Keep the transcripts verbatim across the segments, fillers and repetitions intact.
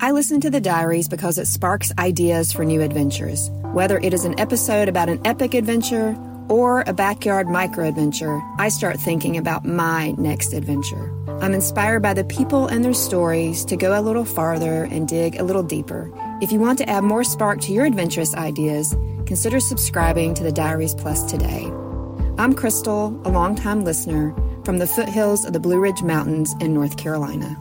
I listen to the diaries because it sparks ideas for new adventures. Whether it is an episode about an epic adventure or a backyard micro-adventure, I start thinking about my next adventure. I'm inspired by the people and their stories to go a little farther and dig a little deeper. If you want to add more spark to your adventurous ideas, consider subscribing to the Diaries Plus today. I'm Crystal, a longtime listener from the foothills of the Blue Ridge Mountains in North Carolina.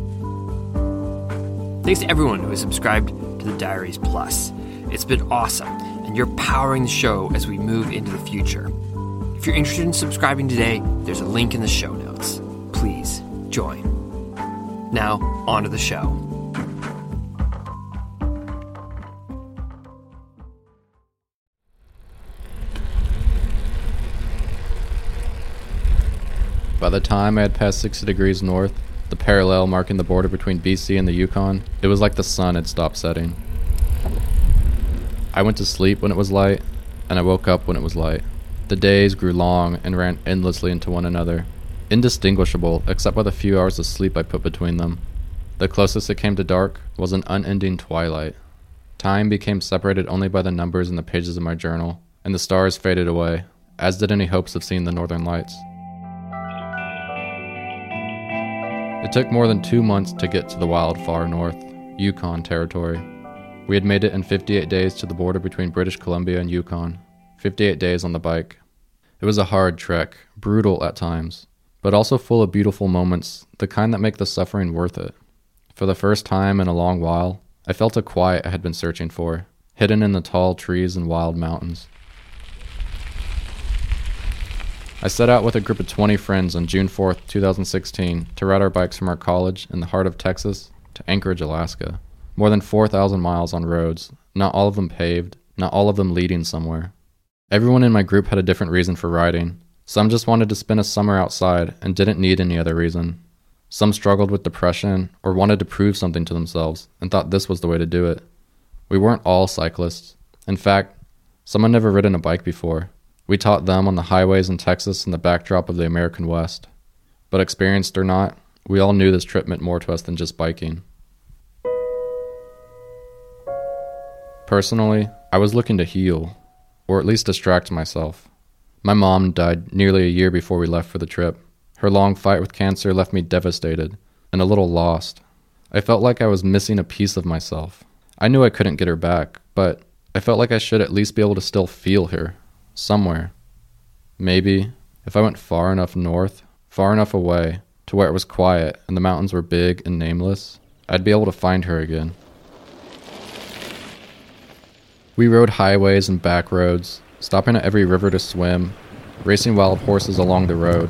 Thanks to everyone who has subscribed to the Diaries Plus. It's been awesome, and you're powering the show as we move into the future. If you're interested in subscribing today, there's a link in the show notes. Please join. Now, on to the show. By the time I had passed sixty degrees north, the parallel marking the border between B C and the Yukon, it was like the sun had stopped setting. I went to sleep when it was light, and I woke up when it was light. The days grew long and ran endlessly into one another, indistinguishable except by the few hours of sleep I put between them. The closest it came to dark was an unending twilight. Time became separated only by the numbers in the pages of my journal, and the stars faded away, as did any hopes of seeing the northern lights. It took more than two months to get to the wild far north, Yukon territory. We had made it in fifty-eight days to the border between British Columbia and Yukon, fifty-eight days on the bike. It was a hard trek, brutal at times, but also full of beautiful moments, the kind that make the suffering worth it. For the first time in a long while, I felt a quiet I had been searching for, hidden in the tall trees and wild mountains. I set out with a group of twenty friends on June fourth, twenty sixteen to ride our bikes from our college in the heart of Texas to Anchorage, Alaska. More than four thousand miles on roads, not all of them paved, not all of them leading somewhere. Everyone in my group had a different reason for riding. Some just wanted to spend a summer outside and didn't need any other reason. Some struggled with depression or wanted to prove something to themselves and thought this was the way to do it. We weren't all cyclists. In fact, some had never ridden a bike before. We taught them on the highways in Texas in the backdrop of the American West. But experienced or not, we all knew this trip meant more to us than just biking. Personally, I was looking to heal, or at least distract myself. My mom died nearly a year before we left for the trip. Her long fight with cancer left me devastated and a little lost. I felt like I was missing a piece of myself. I knew I couldn't get her back, but I felt like I should at least be able to still feel her. Somewhere. Maybe, if I went far enough north, far enough away, to where it was quiet and the mountains were big and nameless, I'd be able to find her again. We rode highways and back roads, stopping at every river to swim, racing wild horses along the road.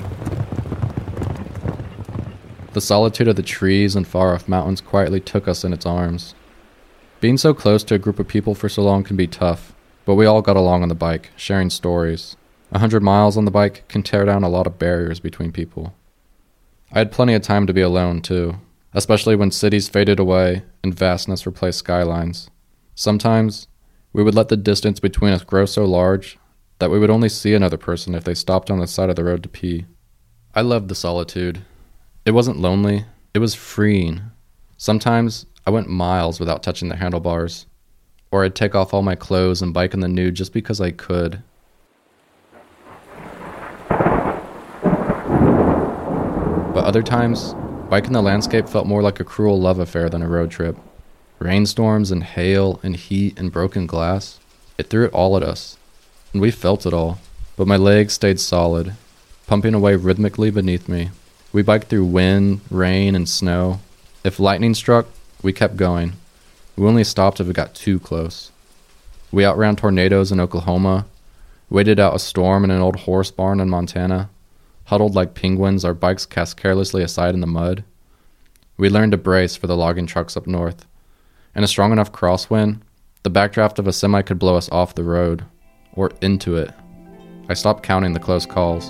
The solitude of the trees and far-off mountains quietly took us in its arms. Being so close to a group of people for so long can be tough, but we all got along on the bike, sharing stories. A hundred miles on the bike can tear down a lot of barriers between people. I had plenty of time to be alone, too, especially when cities faded away and vastness replaced skylines. Sometimes, we would let the distance between us grow so large that we would only see another person if they stopped on the side of the road to pee. I loved the solitude. It wasn't lonely, it was freeing. Sometimes, I went miles without touching the handlebars. Or I'd take off all my clothes and bike in the nude just because I could. But other times, biking the landscape felt more like a cruel love affair than a road trip. Rainstorms and hail and heat and broken glass, it threw it all at us. And we felt it all. But my legs stayed solid, pumping away rhythmically beneath me. We biked through wind, rain, and snow. If lightning struck, we kept going. We only stopped if it got too close. We outran tornadoes in Oklahoma, waited out a storm in an old horse barn in Montana, huddled like penguins, our bikes cast carelessly aside in the mud. We learned to brace for the logging trucks up north. In a strong enough crosswind, the backdraft of a semi could blow us off the road, or into it. I stopped counting the close calls.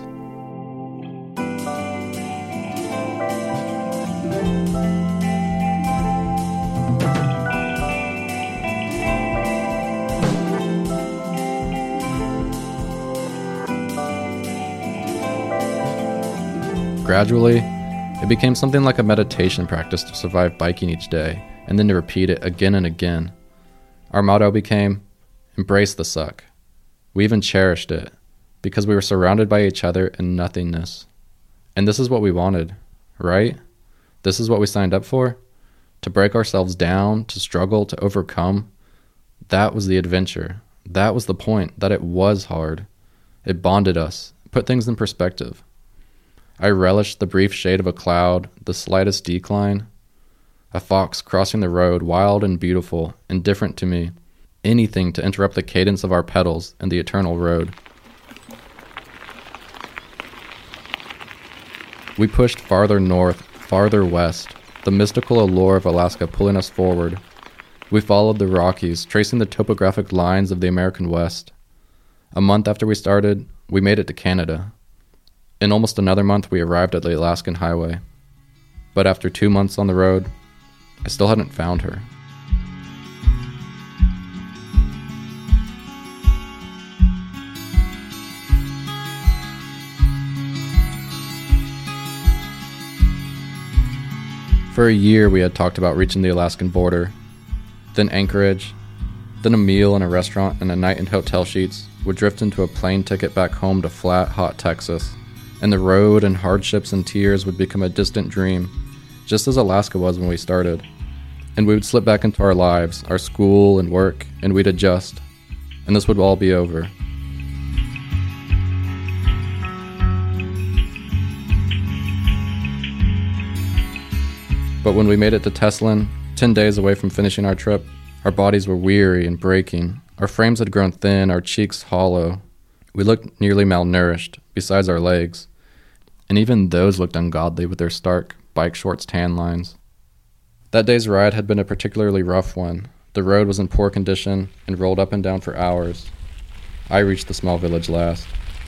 Gradually, it became something like a meditation practice to survive biking each day, and then to repeat it again and again. Our motto became, embrace the suck. We even cherished it, because we were surrounded by each other in nothingness. And this is what we wanted, right? This is what we signed up for? To break ourselves down, to struggle, to overcome. That was the adventure. That was the point, that it was hard. It bonded us, put things in perspective. I relished the brief shade of a cloud, the slightest decline. A fox crossing the road, wild and beautiful, indifferent to me. Anything to interrupt the cadence of our pedals and the eternal road. We pushed farther north, farther west, the mystical allure of Alaska pulling us forward. We followed the Rockies, tracing the topographic lines of the American West. A month after we started, we made it to Canada. In almost another month, we arrived at the Alaskan Highway. But after two months on the road, I still hadn't found her. For a year, we had talked about reaching the Alaskan border, then Anchorage, then a meal in a restaurant and a night in hotel sheets would drift into a plane ticket back home to flat, hot Texas, and the road and hardships and tears would become a distant dream, just as Alaska was when we started. And we would slip back into our lives, our school and work, and we'd adjust, and this would all be over. But when we made it to Teslin, ten days away from finishing our trip, our bodies were weary and breaking. Our frames had grown thin, our cheeks hollow. We looked nearly malnourished, besides our legs. And even those looked ungodly with their stark, bike shorts tan lines. That day's ride had been a particularly rough one. The road was in poor condition and rolled up and down for hours. I reached the small village last.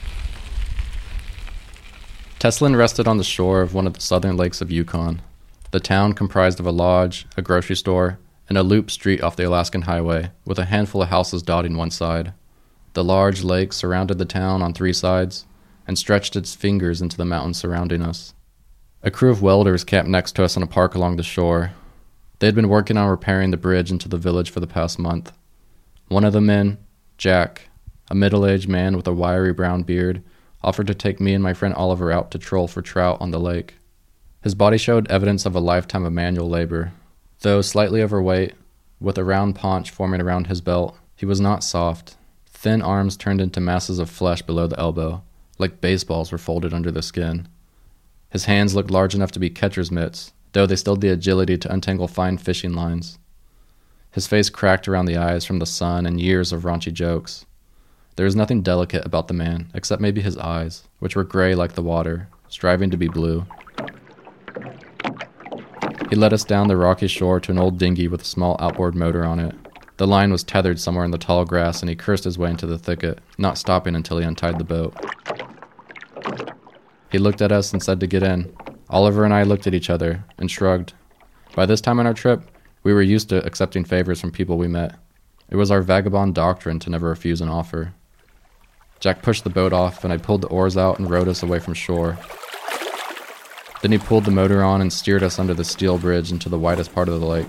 Teslin rested on the shore of one of the southern lakes of Yukon. The town comprised of a lodge, a grocery store, and a loop street off the Alaskan Highway, with a handful of houses dotting one side. The large lake surrounded the town on three sides, and stretched its fingers into the mountains surrounding us. A crew of welders camped next to us in a park along the shore. They had been working on repairing the bridge into the village for the past month. One of the men, Jack, a middle-aged man with a wiry brown beard, offered to take me and my friend Oliver out to troll for trout on the lake. His body showed evidence of a lifetime of manual labor. Though slightly overweight, with a round paunch forming around his belt, he was not soft. Thin arms turned into masses of flesh below the elbow, like baseballs were folded under the skin. His hands looked large enough to be catcher's mitts, though they still had the agility to untangle fine fishing lines. His face cracked around the eyes from the sun and years of raunchy jokes. There was nothing delicate about the man, except maybe his eyes, which were gray like the water, striving to be blue. He led us down the rocky shore to an old dinghy with a small outboard motor on it. The line was tethered somewhere in the tall grass, and he cursed his way into the thicket, not stopping until he untied the boat. He looked at us and said to get in. Oliver and I looked at each other and shrugged. By this time in our trip, we were used to accepting favors from people we met. It was our vagabond doctrine to never refuse an offer. Jack pushed the boat off, and I pulled the oars out and rowed us away from shore. Then he pulled the motor on and steered us under the steel bridge into the widest part of the lake.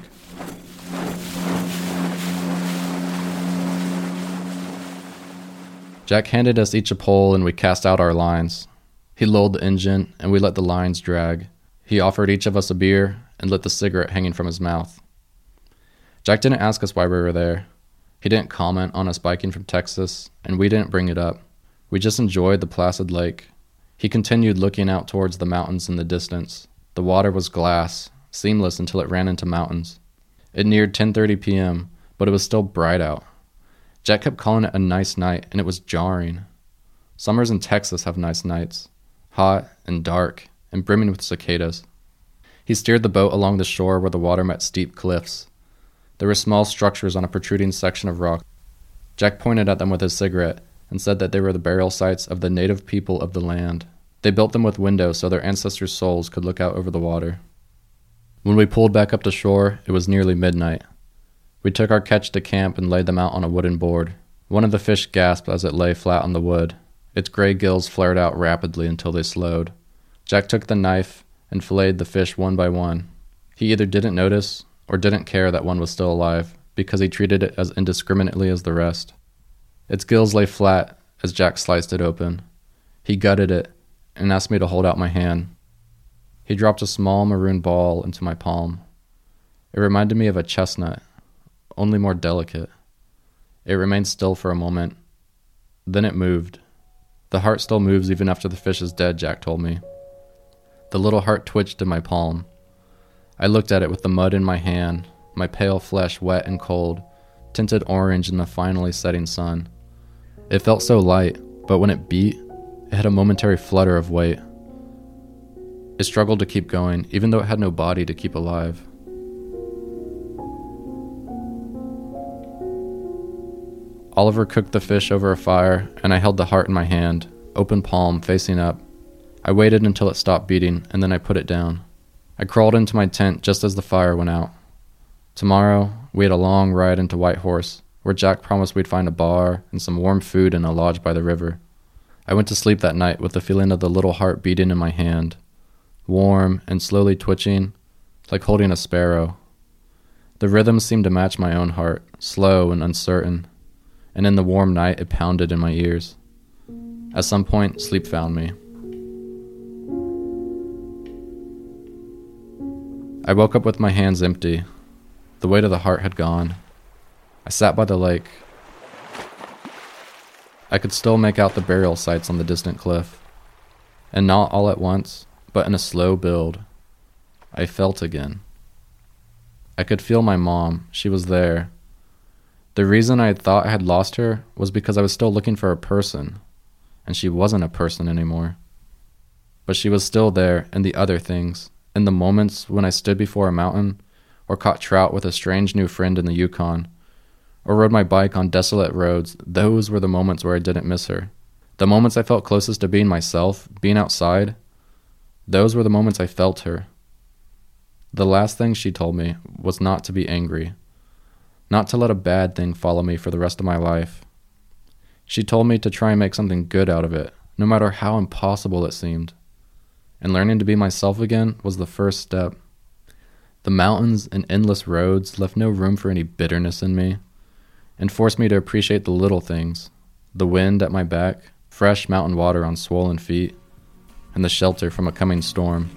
Jack handed us each a pole and we cast out our lines. He lulled the engine and we let the lines drag. He offered each of us a beer and lit the cigarette hanging from his mouth. Jack didn't ask us why we were there. He didn't comment on us biking from Texas, and we didn't bring it up. We just enjoyed the placid lake. He continued looking out towards the mountains in the distance. The water was glass, seamless until it ran into mountains. It neared ten thirty p.m., but it was still bright out. Jack kept calling it a nice night, and it was jarring. Summers in Texas have nice nights, hot and dark and brimming with cicadas. He steered the boat along the shore where the water met steep cliffs. There were small structures on a protruding section of rock. Jack pointed at them with his cigarette and said that they were the burial sites of the native people of the land. They built them with windows so their ancestors' souls could look out over the water. When we pulled back up to shore, it was nearly midnight. We took our catch to camp and laid them out on a wooden board. One of the fish gasped as it lay flat on the wood. Its gray gills flared out rapidly until they slowed. Jack took the knife and filleted the fish one by one. He either didn't notice or didn't care that one was still alive because he treated it as indiscriminately as the rest. Its gills lay flat as Jack sliced it open. He gutted it and asked me to hold out my hand. He dropped a small maroon ball into my palm. It reminded me of a chestnut, only more delicate. It remained still for a moment. Then it moved. The heart still moves even after the fish is dead, Jack told me. The little heart twitched in my palm. I looked at it with the mud in my hand, my pale flesh wet and cold, tinted orange in the finally setting sun. It felt so light, but when it beat, it had a momentary flutter of weight. It struggled to keep going, even though it had no body to keep alive. Oliver cooked the fish over a fire, and I held the heart in my hand, open palm, facing up. I waited until it stopped beating, and then I put it down. I crawled into my tent just as the fire went out. Tomorrow, we had a long ride into Whitehorse, where Jack promised we'd find a bar and some warm food in a lodge by the river. I went to sleep that night with the feeling of the little heart beating in my hand, warm and slowly twitching, like holding a sparrow. The rhythm seemed to match my own heart, slow and uncertain, and in the warm night it pounded in my ears. At some point, sleep found me. I woke up with my hands empty. The weight of the heart had gone. I sat by the lake. I could still make out the burial sites on the distant cliff. And not all at once, but in a slow build, I felt again. I could feel my mom. She was there. The reason I thought I had lost her was because I was still looking for a person, and she wasn't a person anymore. But she was still there in the other things, in the moments when I stood before a mountain, or caught trout with a strange new friend in the Yukon, or rode my bike on desolate roads. Those were the moments where I didn't miss her. The moments I felt closest to being myself, being outside, those were the moments I felt her. The last thing she told me was not to be angry, not to let a bad thing follow me for the rest of my life. She told me to try and make something good out of it, no matter how impossible it seemed. And learning to be myself again was the first step. The mountains and endless roads left no room for any bitterness in me, and forced me to appreciate the little things, the wind at my back, fresh mountain water on swollen feet, and the shelter from a coming storm.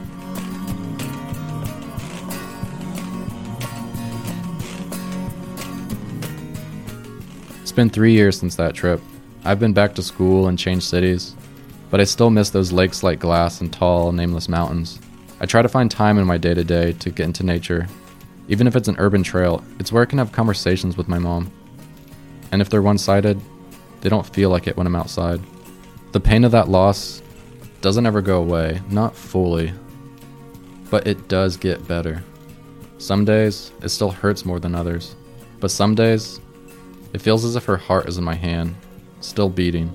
It's been three years since that trip. I've been back to school and changed cities, but I still miss those lakes like glass and tall, nameless mountains. I try to find time in my day-to-day to get into nature. Even if it's an urban trail, it's where I can have conversations with my mom. And if they're one-sided, they don't feel like it when I'm outside. The pain of that loss doesn't ever go away, not fully, but it does get better. Some days, it still hurts more than others, but some days, it feels as if her heart is in my hand, still beating.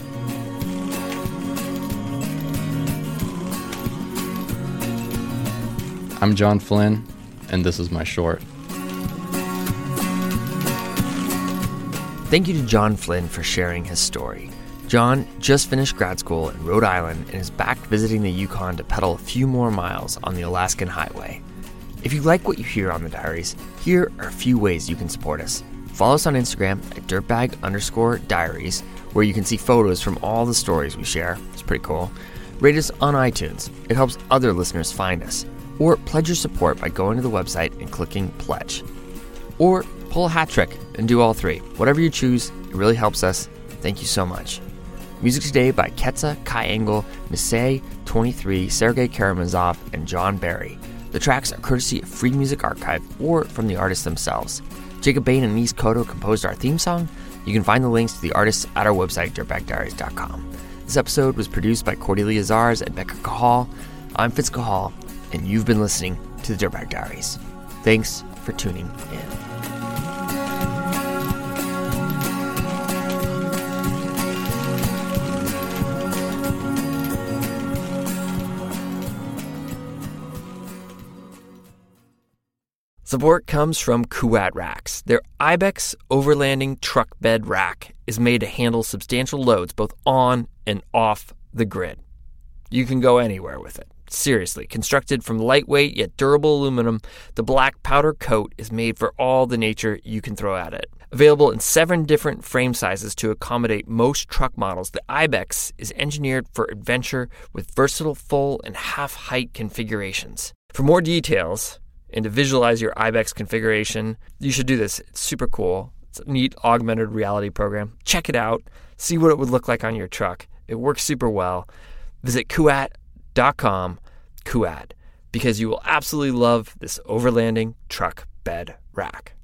I'm John Flynn, and this is my short. Thank you to John Flynn for sharing his story. John just finished grad school in Rhode Island and is back visiting the Yukon to pedal a few more miles on the Alaskan Highway. If you like what you hear on the Diaries, here are a few ways you can support us. Follow us on Instagram at dirtbag underscore diaries, where you can see photos from all the stories we share. It's pretty cool. Rate us on iTunes. It helps other listeners find us. Or pledge your support by going to the website and clicking Pledge. Or pull a hat trick and do all three. Whatever you choose, it really helps us. Thank you so much. Music today by Ketsa, Kai Engel, Nisei twenty-three, Sergei Karamazov, and John Barry. The tracks are courtesy of Free Music Archive or from the artists themselves. Jacob Bain and Mies Cotto composed our theme song. You can find the links to the artists at our website, dirtbag diaries dot com. This episode was produced by Cordelia Zars and Becca Cahal. I'm Fitz Cahal, and you've been listening to the Dirtbag Diaries. Thanks for tuning in. Support comes from Kuat Racks. Their Ibex overlanding truck bed rack is made to handle substantial loads both on and off the grid. You can go anywhere with it. Seriously, constructed from lightweight yet durable aluminum, the black powder coat is made for all the nature you can throw at it. Available in seven different frame sizes to accommodate most truck models, the Ibex is engineered for adventure with versatile full and half-height configurations. For more details and to visualize your Ibex configuration, you should do this. It's super cool. It's a neat augmented reality program. Check it out. See what it would look like on your truck. It works super well. Visit kuat dot com, Kuat, because you will absolutely love this overlanding truck bed rack.